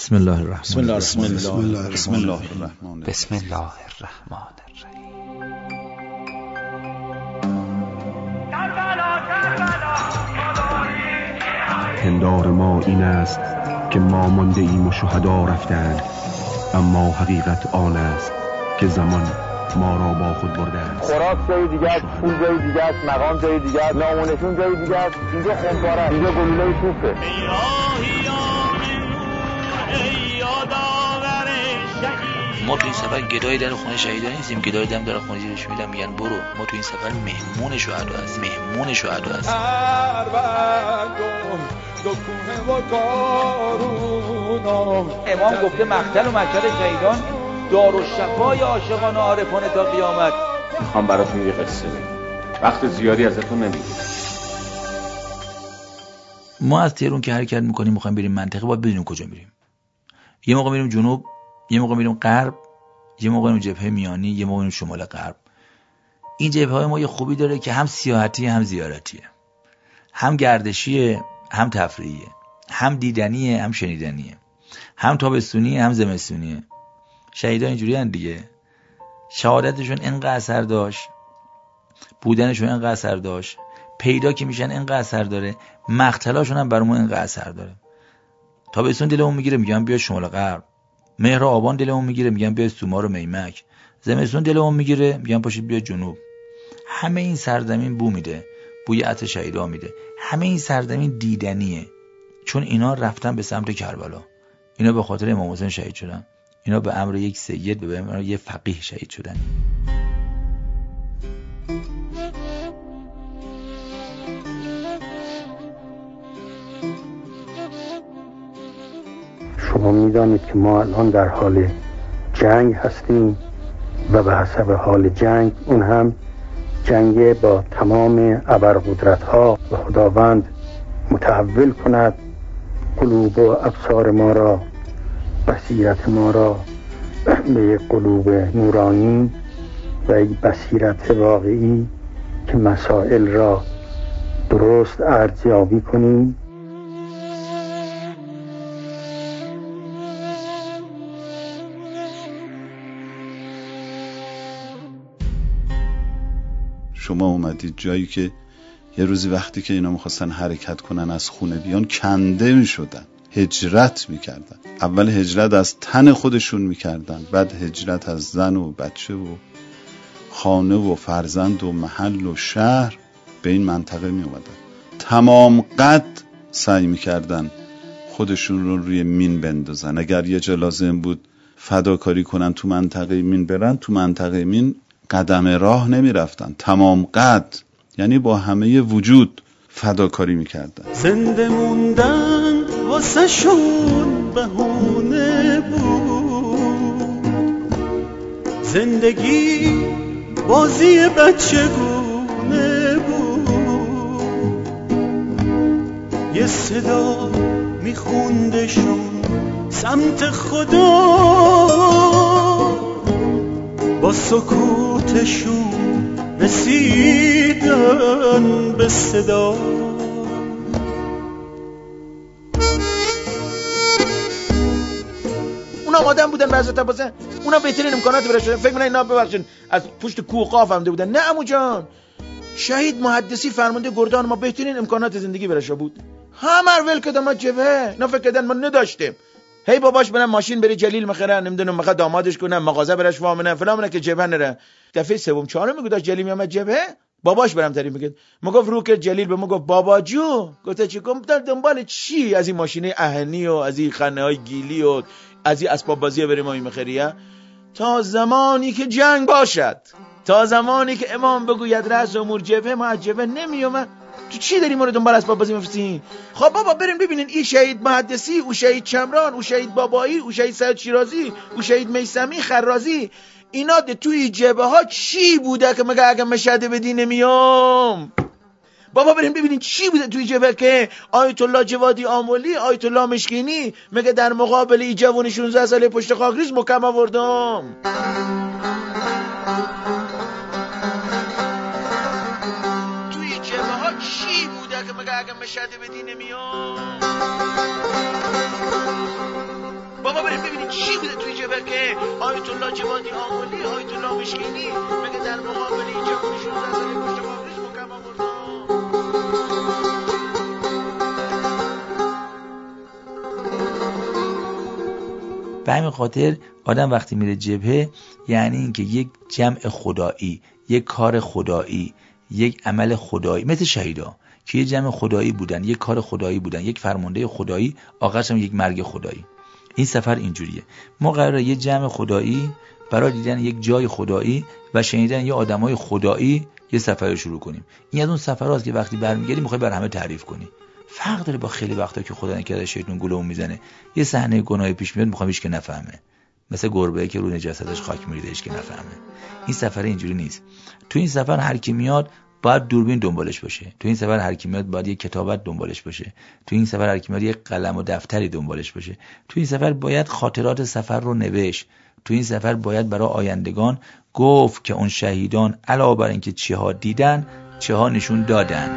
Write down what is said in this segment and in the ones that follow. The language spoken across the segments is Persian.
بسم الله الرحمن الرحیم. پندار ما این است که ما مانده ایم و شهدا رفتند، اما حقیقت آن است که زمان ما را با خود برده است. خوراک جای دیگه است، پول جای دیگه است، مقام جای دیگه است، نامونشون جای دیگه است. اینجا خمپاره است، اینجا گلوله توپه. ما تو این سفر گدای در خونه شهیدان نیستیم، گدای دم در خونه جیرش میدن میگن برو. ما تو این سفر مهمون شهدا هستیم، مهمون شهدا هستیم. امام گفته مقتل و مقتل شهیدان دارالشفای عاشقان و عارفان تا قیامت. میخوام براتون یه قصه بگم، وقت زیادی ازتون نمیگیرم. ما از تهران که حرکت میکنیم میخوایم بریم منطقه، باید بدونیم کجا میریم. یه موقع میریم جنوب، یه موقع میریم غرب، یه موقع میریم جبهه میانی، یه موقع میریم شمال غرب. این جبهه‌های ما یه خوبی داره که هم سیاحتی هم زیارتیه، هم گردشیه هم تفریحیه، هم دیدنیه هم شنیدنیه، هم تابستونیه هم زمستونیه. شهیدان اینجوری هن دیگه، شهادتشون اینقدر اثر داشت، بودنشون اینقدر اثر داشت، پیدا که میشن اینقدر اثر داره، مقتلاشون هم برامون اینقدر اثر داره. تابستون دلمون میگیره میگم بیا شمال غرب، مهر و آبان دلمون میگیره میگم بیا سومار و میمک، زمستون دلمون میگیره میگم پاشید بیا جنوب. همه این سرزمین بو میده، بوی عطر شهیدا میده. همه این سرزمین دیدنیه، چون اینا رفتن به سمت کربلا. اینا به خاطر امام حسین شهید شدن، اینا به امر یک سید، به امر یک فقیه شهید شدن. شما میدانید که ما الان در حال جنگ هستیم و به حسب حال جنگ، اون هم جنگ با تمام ابرقدرت‌ها، و خداوند متحول کند قلوب و ابصار ما را، بصیرت ما را به یک قلوب نورانی و یک بصیرت واقعی که مسائل را درست ارزیابی کنیم. شما اومدید جایی که یه روزی وقتی که اینا میخواستن حرکت کنن از خونه بیان، کنده میشدن، هجرت میکردن. اول هجرت از تن خودشون میکردن، بعد هجرت از زن و بچه و خانه و فرزند و محل و شهر به این منطقه میومدن. تمام قد سعی میکردن خودشون رو روی مین بندازن. اگر یه جا لازم بود فداکاری کنن تو منطقه مین برن، تو منطقه مین قدم راه نمی رفتن، تمام قد، یعنی با همه وجود فداکاری میکردن. زنده موندن واسه شون بهونه بود، زندگی بازی بچگونه بود، یه صدا میخوندشون سمت خدا، با سکوتشون رسیدن به صدا. اونا آدم بودن به حضرت عباس، اونا بهترین امکانات براشون. فکر می‌کنن اینا ببخشید از پشت کوه قاف آمده بودن؟ نه عمو جان، شهید محدثی فرمانده گردان ما بهترین امکانات زندگی براشون بود. همه ول کردن ما جبهه، اینا فکر کردن ما نداشتیم. هی باباش برن ماشین بری جلیل مخرن، نمیدونم مخ دامادش کنن، مغازه براش وامنه فلان، که جبهه نره. دفعه سوم چهارم میگه داشت جلیل میامد جبهه، باباش برام تعریف میگه، میگفت رو که جلیل به ما گفت بابا جو، گفت چی کم در دنبال چی؟ از این ماشینه اهنی و از این خنه های گیلی و از این اسباب بازی بریم ما میخریه، تا زمانی که جنگ باشد، تا زمانی که امام بگوید رأس امور جبهه، ما از جبهه نمیومد. تو چی داری ما رو دنبال اسباب بازی میفرستی؟ خب بابا بریم ببینین این شهید محدثی، او شهید چمران، او شهید بابایی، او شهید سید شیرازی، او شهید میثمی خرازی، اینا توی جبهه ها چی بوده که مگه اگه مشهد بدی نمیام؟ بابا بریم ببینین چی بوده توی جبهه که آیت الله جوادی آملی، آیت الله مشکینی مگه در مقابل این جوان 16 ساله پشت خاکریز مکم آوردم. چی بوده که مگه اگه مشهد بدی نمیام؟ آقا بریم ببینید چی بوده توی جبهه که آیت الله جوادی آقلی، آیت الله مشکینی مگه در مقابل این جوانشون زدن پشت قابلش مکم آوردن. به همین خاطر آدم وقتی میره جبهه یعنی اینکه یک جمع خدایی، یک کار خدایی، یک عمل خدایی، مثل شهیدا که یک جمع خدایی بودن، یک کار خدایی بودن، یک فرمانده خدایی، آخرش هم یک مرگ خدایی. این سفر اینجوریه. ما قراره یک جمع خدایی برای دیدن یک جای خدایی و شنیدن یه آدمای خدایی یه سفر رو شروع کنیم. این از اون سفراست که وقتی برمیگردی میخوای بر همه تعریف کنی. فرق داره با خیلی وقتا که خدا نکرده شیطان گولمون میزنه، یه صحنه گناهی پیش میاد میخوام هیچ که نفهمه، مثل گربه‌ای که رو نجاستش خاک میریزه هیچ که نفهمه. این سفر اینجوری نیست. تو این سفر هر کی میاد باید دوربین دنبالش باشه. تو این سفر هر کی میاد باید یه کتابت دنبالش باشه. تو این سفر هر کی میاد یه قلم و دفتری دنبالش باشه. تو این سفر باید خاطرات سفر رو نوشت. تو این سفر باید برای آیندگان گفت که اون شهیدان علاوه بر اینکه چیها دیدن، چیها نشون دادند.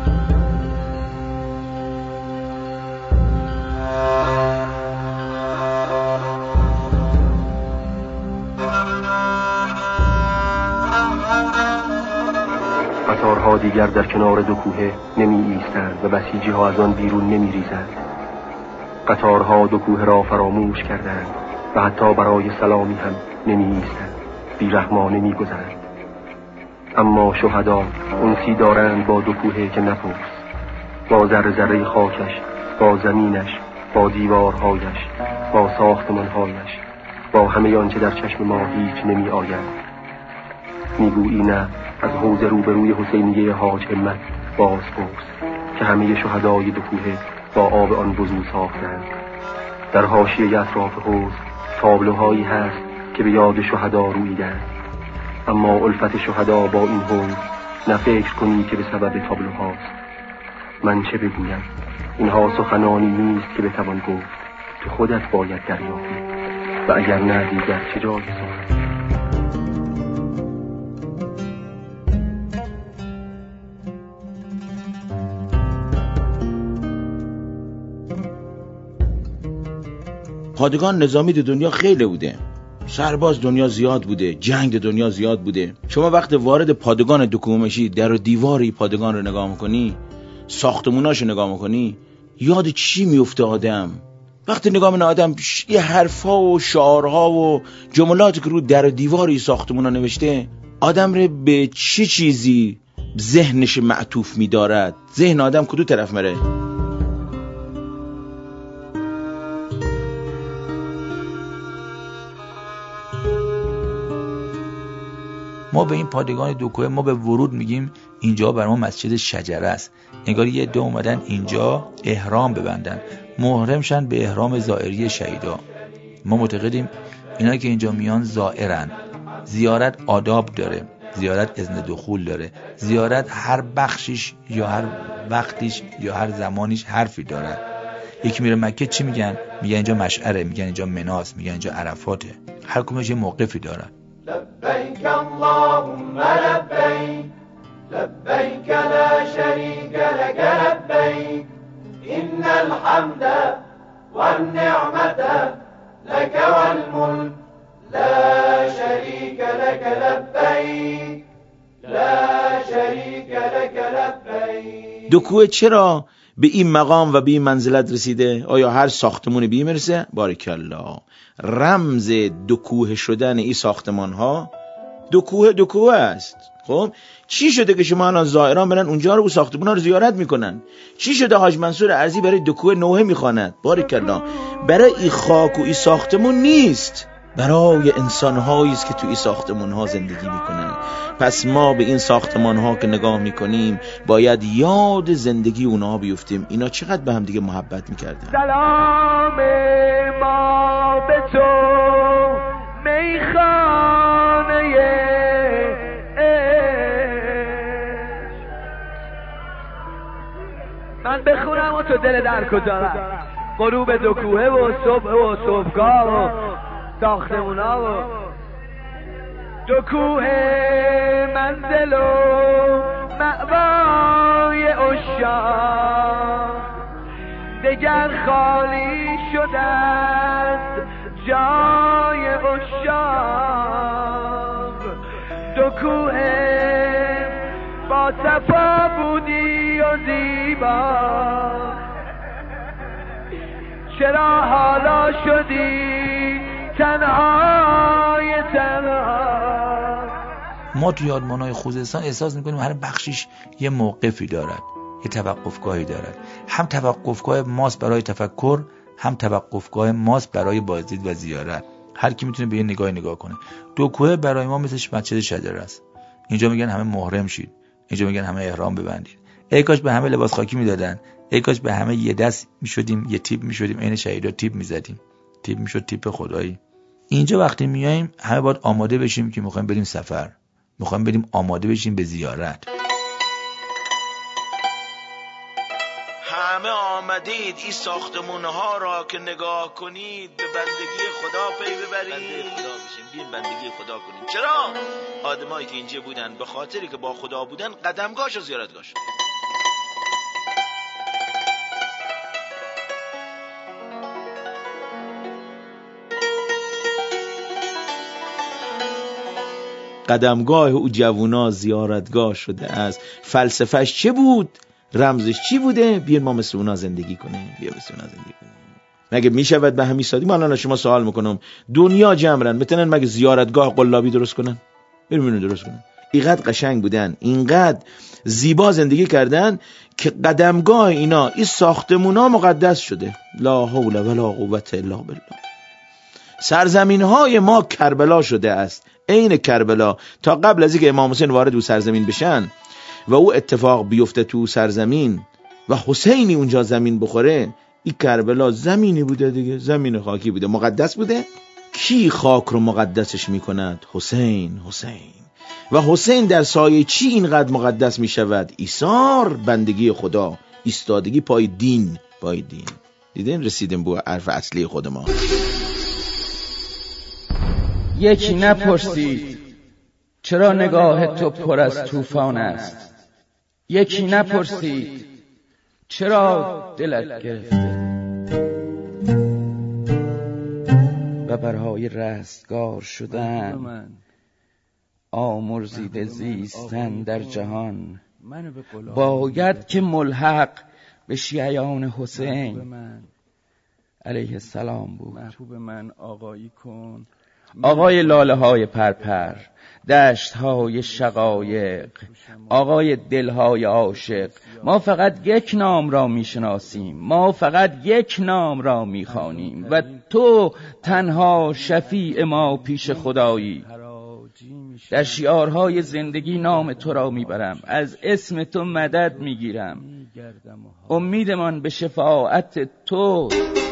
قطارها دیگر در کنار دو کوه نمی ایستند و بسیجی ها از آن بیرون نمی ریزند. قطارها دو کوه را فراموش کردند و حتی برای سلامی هم نمی ایستند، بیرحمانه می گذرند. اما شهدا انسی دارند با دو کوه که نپرس، با ذره ذره خاکش، با زمینش، با دیوارهایش، با ساختمانهایش، با همه آنچه در چشم ما هیچ نمی آید. میگویی نه، از حوض روبروی حسینیه حاج همت باز پرس که همه شهدای دو کوه با آب آن وضو ساختند. در حاشیه اطراف حوض تابلوهایی هست که به یاد شهدا رویدند، اما الفت شهدا با این حوض نه فکر کنی که به سبب تابلوهاست. من چه بگویم؟ اینها سخنانی نیست که بتوان گفت، تو خودت باید دریابی و اگر نه دیگر چه جای سخن. پادگان نظامی دنیا خیلی بوده، سرباز دنیا زیاد بوده، جنگ دنیا زیاد بوده. شما وقت وارد پادگان دکوه میشی، در و دیواری پادگان رو نگاه میکنی، ساختموناش رو نگاه میکنی، یاد چی میفته آدم؟ وقتی نگاه میکنه آدم یه حرفا و شعارها و جملاتی که رو در و دیواری ساختمونا نوشته، آدم رو به چه چیزی ذهنش معطوف میدارد؟ ذهن آدم کدو طرف مره؟ ما به این پادگان دوکوه ما به ورود میگیم اینجا برای ما مسجد شجره است. انگار یه عده اومدن اینجا احرام ببندن، محرم شن به احرام زائری شهیدا. ما معتقدیم اینا که اینجا میان زائرن. زیارت آداب داره، زیارت اذن دخول داره، زیارت هر بخشش یا هر وقتش یا هر زمانش حرفی داره. یکی میره مکه چی میگن؟ میگن اینجا مشعره، میگن اینجا مناس، میگن اینجا عرفاته. هر کدومش یه موقفی داره. لبيك اللهم لبيك لبيك لا شريك لك لبيك إن الحمد والنعمة لك والملك لا شريك لك لبيك لا شريك لك لبيك. دکوه چرا به این مقام و به این منزلت رسیده؟ آیا هر ساختمونی به این مرسه؟ بارکالله. رمز دکوه شدن این ساختمان ها دکوه است. خب چی شده که شما الان زائران برن اونجا رو و ساختمان ها رو زیارت میکنن؟ چی شده حاج منصور ارزی برای دکوه نوحه میخواند؟ بارکالله. برای این خاک و این ساختمون نیست، برای انسان‌هایی است که تو این ساختمان‌ها زندگی میکنن. پس ما به این ساختمان‌ها که نگاه میکنیم باید یاد زندگی اونها بیفتیم. اینا چقدر به هم دیگه محبت میکردن. سلام ما به تو میخانه من بخونم و تو دل در کجا؟ غروب دکوه و صبحگاه و ساختمونا و دکوه منزل و مأوای عشاق دگر خالی شده است جای اشاق دو کوه با صفا بودی و زیبا، چرا حالا شدی تنهای تنها؟ ما توی یادمان‌های خوزستان احساس می‌کنیم هر بخشیش یه موقفی دارد، یه توقفگاهی دارد. هم توقفگاه ماست برای تفکر، هم توقفگاه ماست برای بازدید و زیارت. هر کی میتونه به یه نگاه کنه. دو کوه برای ما مثل مسجد شجره است. اینجا میگن همه محرم شید، اینجا میگن همه احرام ببندید. ای کاش به همه لباس خاکی میدادن، ای کاش به همه یه دست میشدیم، یه تیپ میشدیم، عین شهیدا تیپ میزدیم. تیپ میشد تیپ خدایی. اینجا وقتی میایم همه باید آماده بشیم که میخوایم بریم سفر، میخوایم بریم آماده بشیم به زیارت. همه آمدید این ساختمونها را که نگاه کنید، به بندگی خدا پی ببرید. بنده خدا بشیم، بیاین بندگی خدا کنیم. چرا؟ آدمایی که اینجا بودن به خاطری که با خدا بودن قدمگاهش و زیارتگاهش. قدمگاه او جوونا زیارتگاه شده است. فلسفهش چه بود؟ رمزش چی بوده؟ بیاین ما مثل اونا زندگی کنیم. بیا مثل اونا زندگی کنیم. مگه میشود به همین سادگی؟ من الان شما سوال میکنم، دنیا جمعن بتونن مگه زیارتگاه قلابی درست کنن؟ بریم درست کنن. اینقدر قشنگ بودن، اینقدر زیبا زندگی کردن که قدمگاه اینا این ساختمونا مقدس شده. لا حول ولا قوة الا بالله. سرزمین های ما کربلا شده است، عین کربلا. تا قبل از اینکه امام حسین وارد او سرزمین بشن و او اتفاق بیفته تو سرزمین و حسینی اونجا زمین بخوره، این کربلا زمینی بوده دیگه، زمین خاکی بوده، مقدس بوده. کی خاک رو مقدسش میکند؟ حسین. و حسین در سایه چی اینقدر مقدس میشود؟ ایثار، بندگی خدا، ایستادگی پای دین. دیدین رسیدیم به حرف اصلی خود ما. یکی نپرسید چرا نگاه تو پر از طوفان است، یکی نپرسید چرا دلت گرفته و برای رستگار شدن آمرزیده زیستن در جهان باید که ملحق به شیعیان حسین علیه السلام بود. محبوب من آقایی کن، آقای لاله های پرپر، دشت های شقایق، آقای دل های عاشق. ما فقط یک نام را میشناسیم، ما فقط یک نام را میخوانیم و تو تنها شفیع ما پیش خدایی. در شعارهای زندگی نام تو را میبرم، از اسم تو مدد میگیرم، امیدمان به شفاعت تو.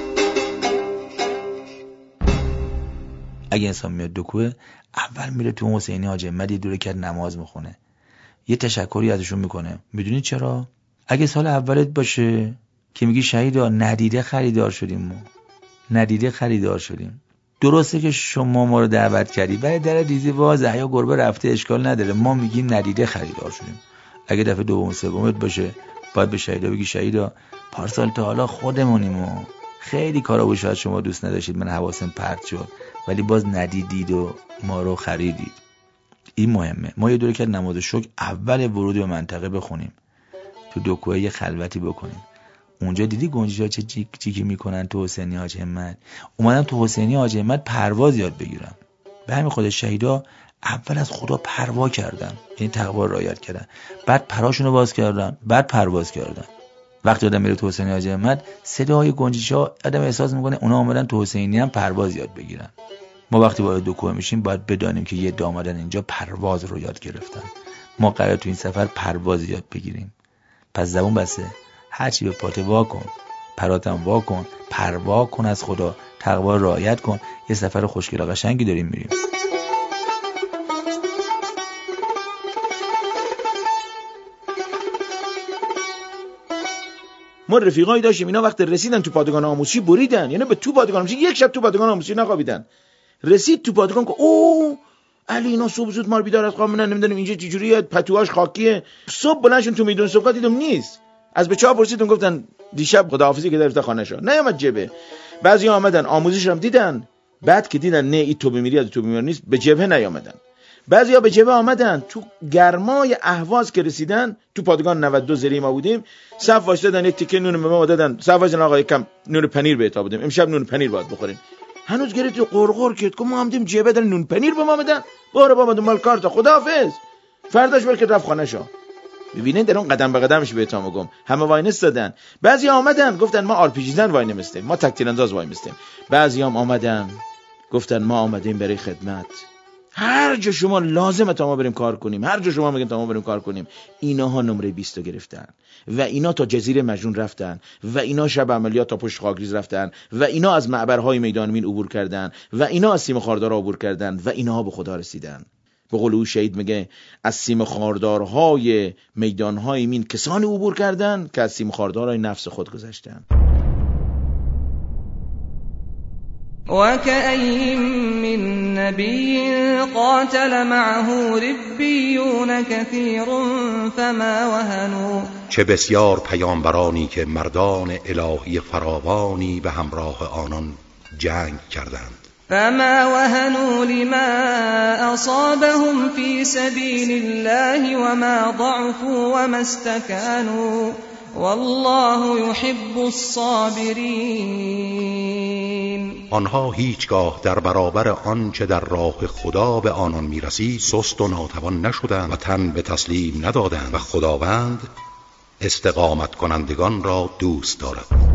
اگه انسان میاد دو کوه، اول میره تو حسینی حاج احمد یه دور کرد نماز میخونه، یه تشکری ازشون میکنه. میدونی چرا؟ اگه سال اولت باشه که میگی شهیدا ندیده خریدار شدیم. درسته که شما ما رو دعوت کردی ولی در دیزی واضحه یا گربه رفته اشکال نداره، ما میگیم ندیده خریدار شدیم. اگه دفعه دوم سومت باشه باید به شهیدا بگی شهیدا پارسال تا حالا خودمونیم و خیلی کارا بود شاید شما دوست نداشتید، من حواسم پرت شد ولی باز ندیدید و ما رو خریدید. این مهمه. ما یه دوره که نماز شکر اول ورود به منطقه بخونیم، تو دو کوه یه خلوتی بکنیم. اونجا دیدی گنجشا چه چیکی میکنن تو حسینی حاج احمد. اومدم تو حسینی حاج احمد پرواز یاد بگیرم. به همین خود شهیدا اول از خدا پروا کردن، یعنی تقوا رعایت کردن، بعد پراشونو باز کردن، بعد پرواز کردن. وقتی آدم میره تو حسینی حاج احمد صدای گنجشا آدم احساس میکنه اونا اومدن تو حسینی هم پرواز یاد بگیرن. ما وقتی وارد دو کوه میشیم باید بدانیم که یه دامادن اینجا پرواز رو یاد گرفتن. ما قراره تو این سفر پرواز یاد بگیریم. پس زبون بسته، هرچی به پات وا کن، پراتم وا کن، پروا کن از خدا، تقوا رعایت کن. یه سفر خوشگل و قشنگی داریم میریم. ما رفیقایی داشتیم اینا وقتی رسیدن تو پادگان آموزشی بریدن، یعنی به تو پادگان آموزشی یک شب تو پادگان آموزشی نخوابیدن. رسید تو پادگان که او علی اینا صبح زود ما رو بیدار از خواب می‌کنن، نمیدونم اینجا چجوریه، پتوهاش خاکیه. صبح بلندشون تو میدون صبح دیدم نیست. از بچه‌ها پرسیدم گفتن دیشب خداحافظی که در خانه شو نیامد جبه. بعضی آمدن آموزش هم دیدن بعد که دیدن نه این تو بمیری از تو بمیری نیست، به جبهه نیامدن. بعضیا به جبهه آمدن، تو گرمای اهواز که رسیدن، تو پادگان 92 زری ما بودیم، صف وایسادن، یک تیکه نون به ما دادن، صف وایسادن آقا یکم نون پنیر بهت بودیم، امشب نون پنیر باید بخورین. هنوز گرفت قرقر کرد که ما هم دیم جبهه دادن نون پنیر به ما بدن، برو بابا دنبال کارتا، خداحافظ. فرداش بلکه رفت خانه شو. ببینید در اون قدم به قدمش بهتون میگم، همه وای نستادن. بعضی آمدن گفتن ما آرپیجی زن وای نمیستیم، ما تک تیرانداز وای میستیم. بعضی هم آمدن گفتن ما آمدیم برای خدمت. هر جا شما لازمه تا ما بریم کار کنیم، هر جا شما میگن تا ما بریم کار کنیم. ایناها نمره 20 گرفتن و اینا تا جزیره مجنون رفتن و اینا شب عملیات تا پشت خاکریز رفتن و اینا از معبرهای میدان امین عبور کردن و اینا از سیم خاردار عبور کردن و اینها به خدا رسیدن. به قول او شهید میگه از سیم خاردارهای میدانهای امین کسانی عبور کردن که از سیم خاردارهای نفس خود گذشتن. وكأين من نبي قاتل معه ربيون كثير فما وهنوا. چه بسیار پیامبرانی که مردان الهی فراوانی به همراه آنان جنگ کردند. فما وهنوا لما أصابهم في سبيل الله وما ضعفوا وما استكانوا والله يحب الصابرين. آنها هیچگاه در برابر آنچه در راه خدا به آنان میرسید سست و ناتوان نشدند و تن به تسلیم ندادند و خداوند استقامت کنندگان را دوست دارد.